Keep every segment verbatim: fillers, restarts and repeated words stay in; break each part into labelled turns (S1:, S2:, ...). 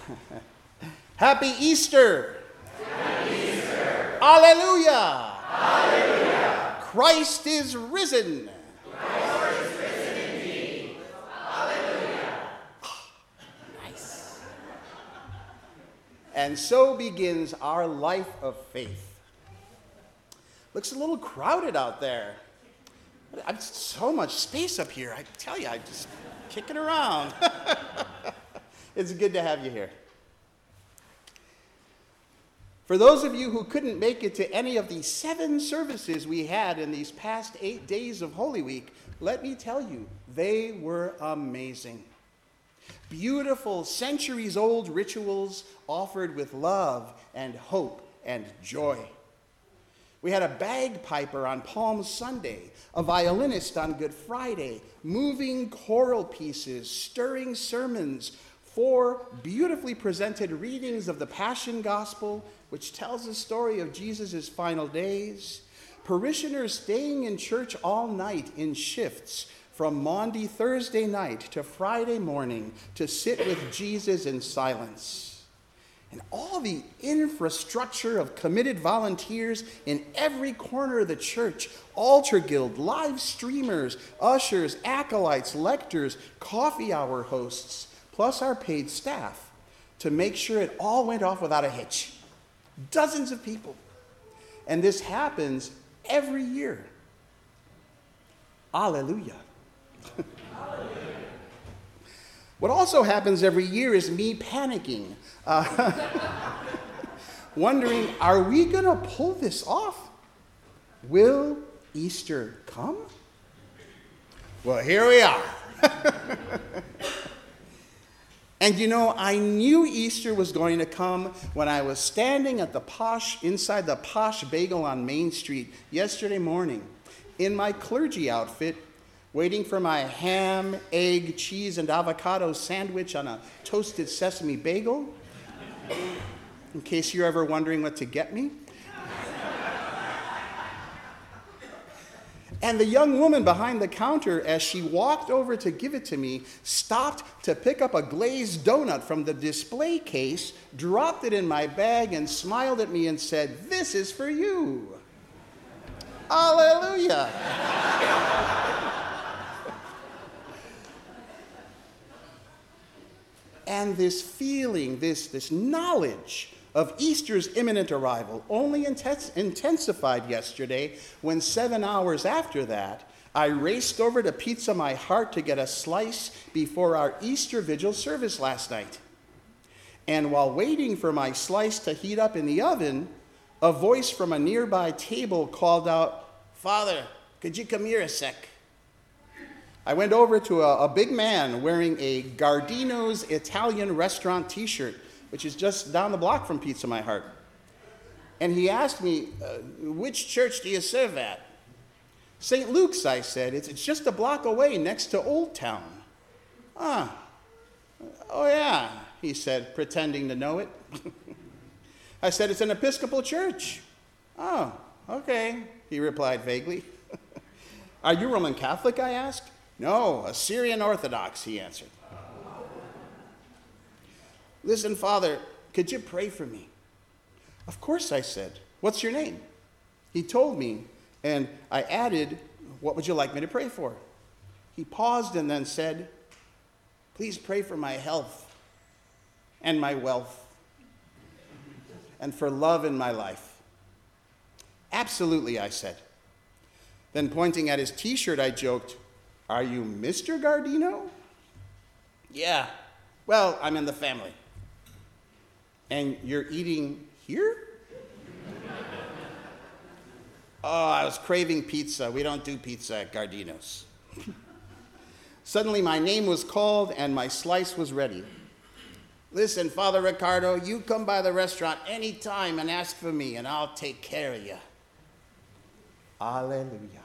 S1: Happy Easter!
S2: Happy Easter!
S1: Alleluia!
S2: Alleluia!
S1: Christ is risen!
S2: Christ is risen indeed! Alleluia!
S1: Nice. And so begins our life of faith. Looks a little crowded out there. I've so much space up here. I tell you, I'm just kicking around. It's good to have you here. For those of you who couldn't make it to any of the seven services we had in these past eight days of Holy Week, let me tell you, they were amazing. Beautiful, centuries-old rituals offered with love and hope and joy. We had a bagpiper on Palm Sunday, a violinist on Good Friday, moving choral pieces, stirring sermons, four beautifully presented readings of the Passion Gospel, which tells the story of Jesus' final days, parishioners staying in church all night in shifts from Maundy Thursday night to Friday morning to sit with Jesus in silence. And all the infrastructure of committed volunteers in every corner of the church, altar guild, live streamers, ushers, acolytes, lectors, coffee hour hosts, plus our paid staff, to make sure it all went off without a hitch. Dozens of people. And this happens every year. Alleluia. What also happens every year is me panicking, uh, wondering, are we going to pull this off? Will Easter come? Well, here we are. And you know, I knew Easter was going to come when I was standing at the posh, inside the Posh Bagel on Main Street yesterday morning in my clergy outfit, waiting for my ham, egg, cheese, and avocado sandwich on a toasted sesame bagel, in case you're ever wondering what to get me. And the young woman behind the counter, as she walked over to give it to me, stopped to pick up a glazed donut from the display case, dropped it in my bag, and smiled at me and said, "This is for you." Hallelujah. And this feeling, this, this knowledge of Easter's imminent arrival only intens- intensified yesterday when seven hours after that, I raced over to Pizza My Heart to get a slice before our Easter Vigil service last night. And while waiting for my slice to heat up in the oven, a voice from a nearby table called out, "Father, could you come here a sec?" I went over to a, a big man wearing a Gardino's Italian restaurant t-shirt, which is just down the block from Pizza My Heart. And he asked me, uh, which church do you serve at? Saint Luke's, I said. It's, it's just a block away next to Old Town. Ah, oh yeah, he said, pretending to know it. I said, it's an Episcopal church. Oh, okay, he replied vaguely. Are you Roman Catholic, I asked. No, Assyrian Orthodox, he answered. Listen, Father, could you pray for me? Of course, I said. What's your name? He told me, and I added, what would you like me to pray for? He paused and then said, please pray for my health and my wealth and for love in my life. Absolutely, I said. Then pointing at his t-shirt, I joked, are you Mister Gardino? Yeah, well, I'm in the family. And you're eating here? Oh, I was craving pizza. We don't do pizza at Gardino's. Suddenly my name was called and my slice was ready. Listen, Father Ricardo, you come by the restaurant anytime and ask for me and I'll take care of you. Hallelujah.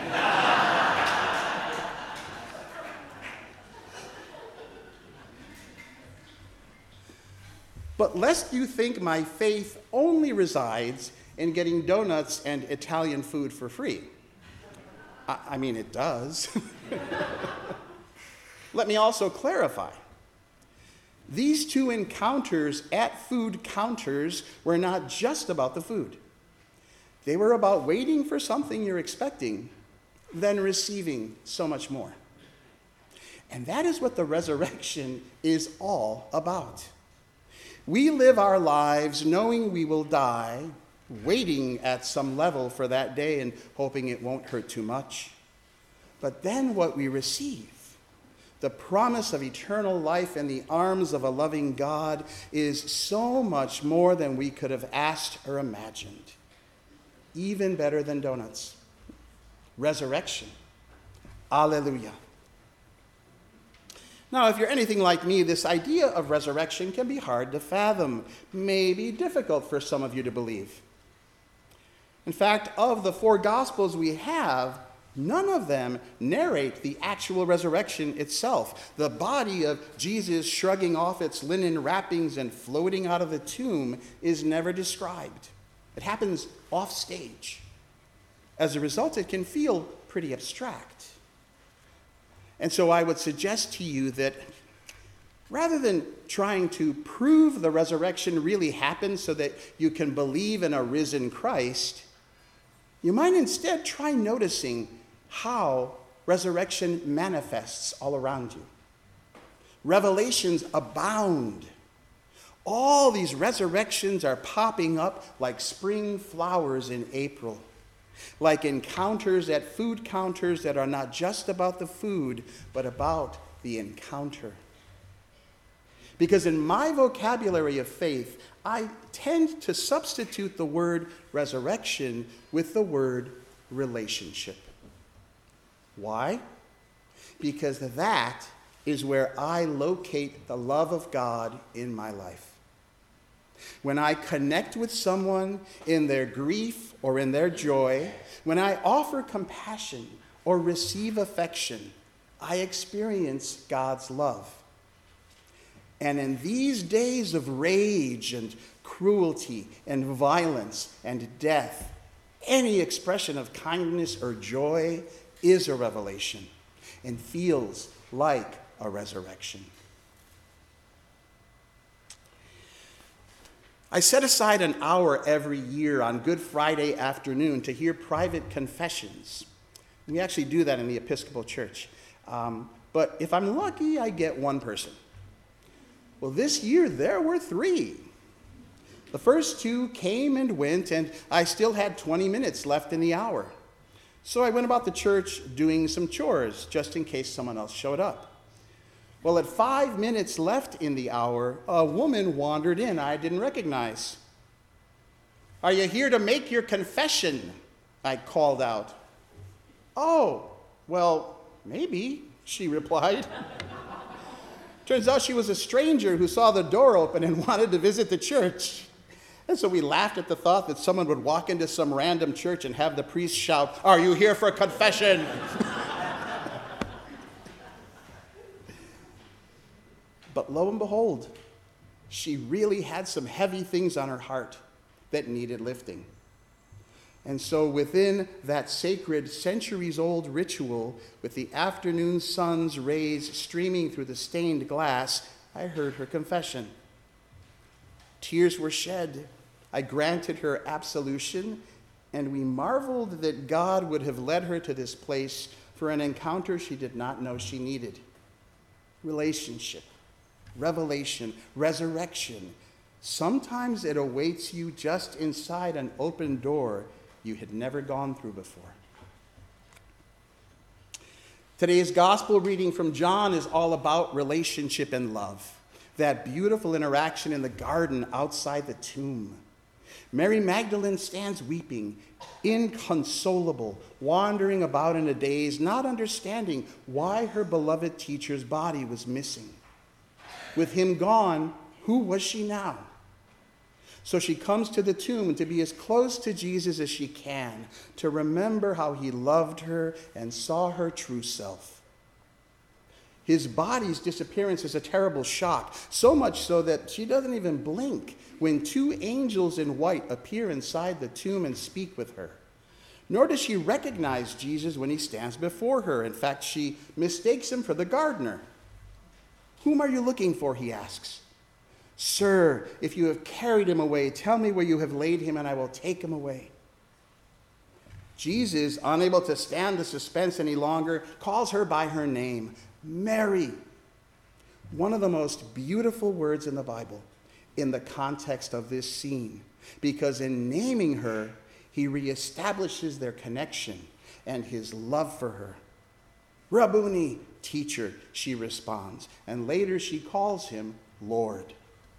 S1: But lest you think my faith only resides in getting donuts and Italian food for free. I, I mean, it does. Let me also clarify. These two encounters at food counters were not just about the food. They were about waiting for something you're expecting, then receiving so much more. And that is what the resurrection is all about. We live our lives knowing we will die, waiting at some level for that day and hoping it won't hurt too much. But then what we receive, the promise of eternal life in the arms of a loving God, is so much more than we could have asked or imagined. Even better than donuts. Resurrection. Alleluia. Now, if you're anything like me, this idea of resurrection can be hard to fathom, maybe difficult for some of you to believe. In fact, of the four Gospels we have, none of them narrate the actual resurrection itself. The body of Jesus shrugging off its linen wrappings and floating out of the tomb is never described. It happens off stage. As a result, it can feel pretty abstract. And so I would suggest to you that rather than trying to prove the resurrection really happened so that you can believe in a risen Christ, you might instead try noticing how resurrection manifests all around you. Revelations abound. All these resurrections are popping up like spring flowers in April, like encounters at food counters that are not just about the food, but about the encounter. Because in my vocabulary of faith, I tend to substitute the word resurrection with the word relationship. Why? Because that is where I locate the love of God in my life. When I connect with someone in their grief or in their joy, when I offer compassion or receive affection, I experience God's love. And in these days of rage and cruelty and violence and death, any expression of kindness or joy is a revelation and feels like a resurrection. I set aside an hour every year on Good Friday afternoon to hear private confessions. We actually do that in the Episcopal Church. Um, but if I'm lucky, I get one person. Well, this year there were three. The first two came and went, and I still had twenty minutes left in the hour. So I went about the church doing some chores, just in case someone else showed up. Well, at five minutes left in the hour, a woman wandered in I didn't recognize. "Are you here to make your confession?" I called out. "Oh, well, maybe," she replied. Turns out she was a stranger who saw the door open and wanted to visit the church. And so we laughed at the thought that someone would walk into some random church and have the priest shout, "Are you here for confession?" But lo and behold, she really had some heavy things on her heart that needed lifting. And so within that sacred centuries-old ritual, with the afternoon sun's rays streaming through the stained glass, I heard her confession. Tears were shed. I granted her absolution, and we marveled that God would have led her to this place for an encounter she did not know she needed. Relationship, revelation, resurrection. Sometimes it awaits you just inside an open door you had never gone through before. Today's gospel reading from John is all about relationship and love. That beautiful interaction in the garden outside the tomb. Mary Magdalene stands weeping, inconsolable, wandering about in a daze, not understanding why her beloved teacher's body was missing. With him gone, who was she now? So she comes to the tomb to be as close to Jesus as she can, to remember how he loved her and saw her true self. His body's disappearance is a terrible shock, so much so that she doesn't even blink when two angels in white appear inside the tomb and speak with her. Nor does she recognize Jesus when he stands before her. In fact, she mistakes him for the gardener. Whom are you looking for, he asks. Sir, if you have carried him away, tell me where you have laid him, and I will take him away. Jesus, unable to stand the suspense any longer, calls her by her name, Mary. One of the most beautiful words in the Bible in the context of this scene, because in naming her, he reestablishes their connection and his love for her. Rabboni, teacher, she responds, and later she calls him Lord.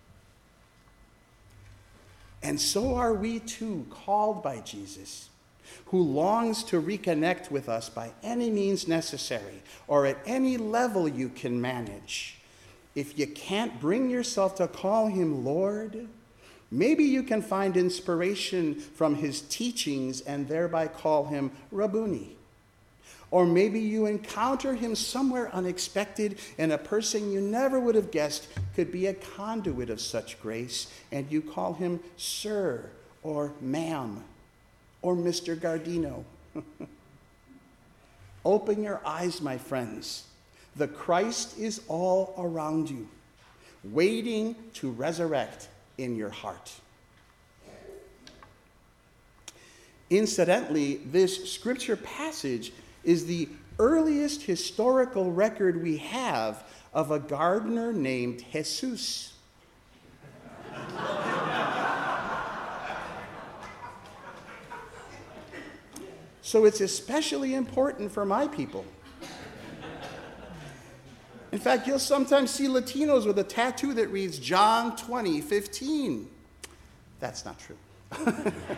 S1: And so are we too, called by Jesus, who longs to reconnect with us by any means necessary or at any level you can manage. If you can't bring yourself to call him Lord, maybe you can find inspiration from his teachings and thereby call him Rabboni. Or maybe you encounter him somewhere unexpected in a person you never would have guessed could be a conduit of such grace, and you call him Sir or Ma'am or Mister Gardino. Open your eyes, my friends. The Christ is all around you, waiting to resurrect in your heart. Incidentally, this scripture passage is the earliest historical record we have of a gardener named Jesus. So it's especially important for my people. In fact, you'll sometimes see Latinos with a tattoo that reads John twenty fifteen. That's not true.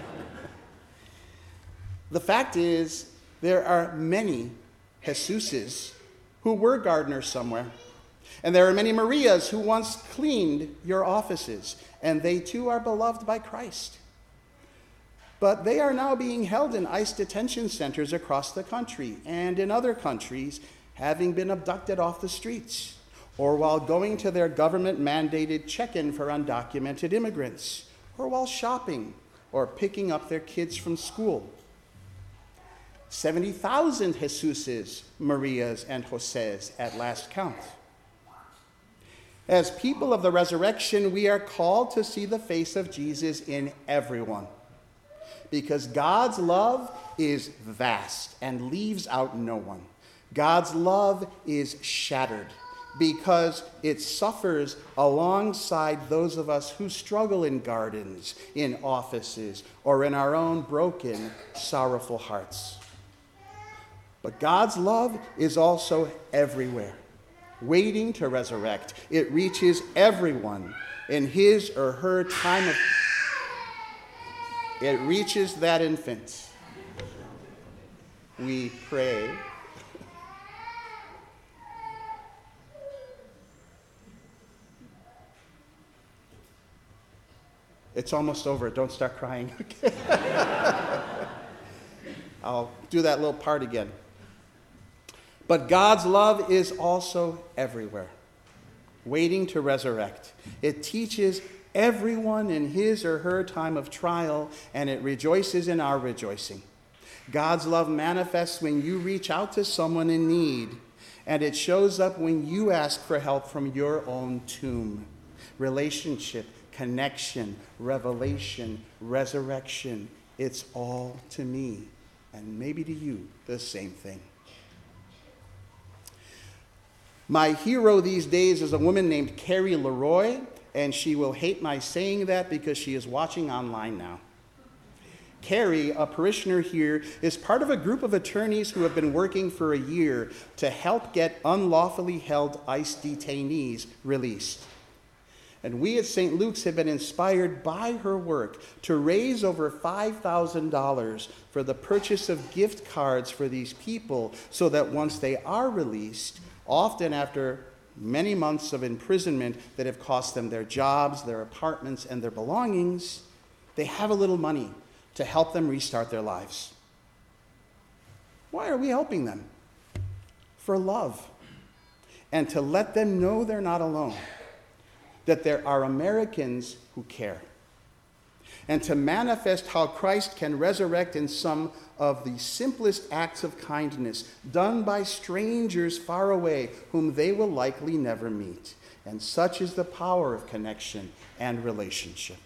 S1: The fact is, there are many Jesuses who were gardeners somewhere. And there are many Marias who once cleaned your offices. And they too are beloved by Christ. But they are now being held in ICE detention centers across the country and in other countries, having been abducted off the streets, or while going to their government-mandated check-in for undocumented immigrants, or while shopping or picking up their kids from school. seventy thousand Jesuses, Marias, and Joses at last count. As people of the resurrection, we are called to see the face of Jesus in everyone, because God's love is vast and leaves out no one. God's love is shattered because it suffers alongside those of us who struggle in gardens, in offices, or in our own broken, sorrowful hearts. But God's love is also everywhere, waiting to resurrect. It reaches everyone in his or her time of... It reaches that infant. We pray. It's almost over. Don't start crying. I'll do that little part again. But God's love is also everywhere, waiting to resurrect. It teaches everyone in his or her time of trial, and it rejoices in our rejoicing. God's love manifests when you reach out to someone in need, and it shows up when you ask for help from your own tomb. Relationship, connection, revelation, resurrection, it's all to me, and maybe to you, the same thing. My hero these days is a woman named Carrie Leroy, and she will hate my saying that because she is watching online now. Carrie, a parishioner here, is part of a group of attorneys who have been working for a year to help get unlawfully held ICE detainees released. And we at Saint Luke's have been inspired by her work to raise over five thousand dollars for the purchase of gift cards for these people so that once they are released, often after many months of imprisonment that have cost them their jobs, their apartments, and their belongings, they have a little money to help them restart their lives. Why are we helping them? For love, and to let them know they're not alone, that there are Americans who care. and to manifest how Christ can resurrect in some of the simplest acts of kindness done by strangers far away whom they will likely never meet. And such is the power of connection and relationship.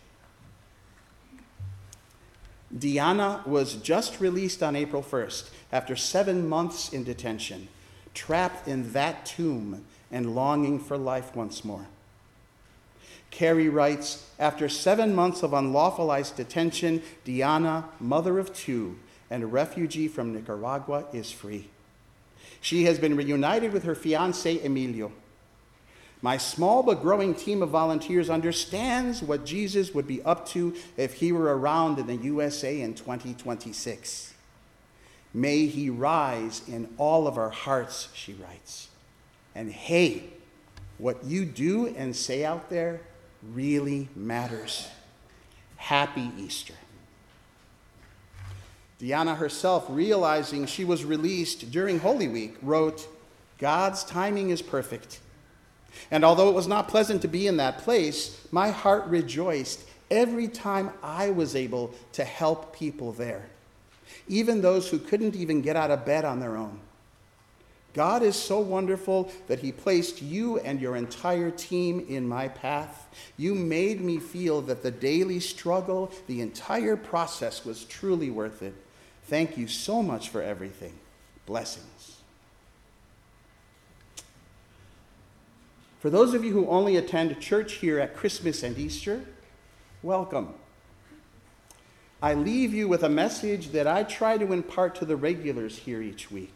S1: Diana was just released on April first after seven months in detention, trapped in that tomb and longing for life once more. Carrie writes, after seven months of unlawful ICE detention, Diana, mother of two, and a refugee from Nicaragua, is free. She has been reunited with her fiancé, Emilio. My small but growing team of volunteers understands what Jesus would be up to if he were around in the U S A in twenty twenty-six. May he rise in all of our hearts, she writes. And hey, what you do and say out there really matters. Happy Easter. Diana herself, realizing she was released during Holy Week, wrote, God's timing is perfect. And although it was not pleasant to be in that place, my heart rejoiced every time I was able to help people there, even those who couldn't even get out of bed on their own. God is so wonderful that he placed you and your entire team in my path. You made me feel that the daily struggle, the entire process was truly worth it. Thank you so much for everything. Blessings. For those of you who only attend church here at Christmas and Easter, welcome. I leave you with a message that I try to impart to the regulars here each week.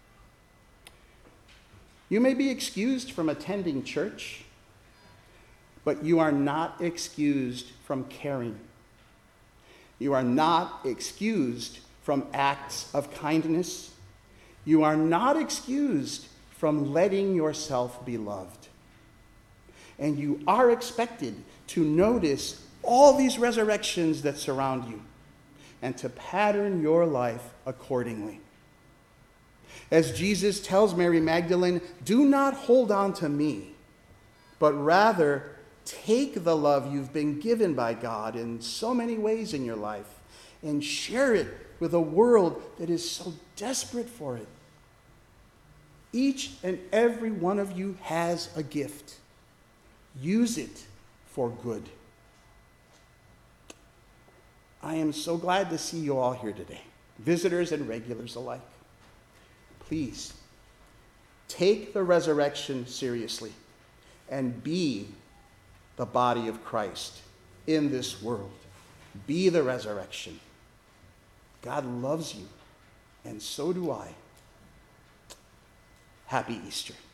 S1: You may be excused from attending church, but you are not excused from caring. You are not excused from acts of kindness. You are not excused from letting yourself be loved. And you are expected to notice all these resurrections that surround you and to pattern your life accordingly. As Jesus tells Mary Magdalene, do not hold on to me, but rather take the love you've been given by God in so many ways in your life and share it with a world that is so desperate for it. Each and every one of you has a gift. Use it for good. I am so glad to see you all here today, visitors and regulars alike. Please, take the resurrection seriously and be the body of Christ in this world. Be the resurrection. God loves you, and so do I. Happy Easter.